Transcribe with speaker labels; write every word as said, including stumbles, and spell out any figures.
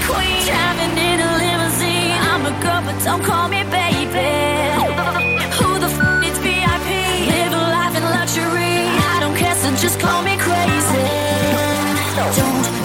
Speaker 1: queen, driving in a limousine. I'm a girl, but don't call me baby. Who the f needs V I P? Live a life in luxury. I don't care, so just call me crazy. Don't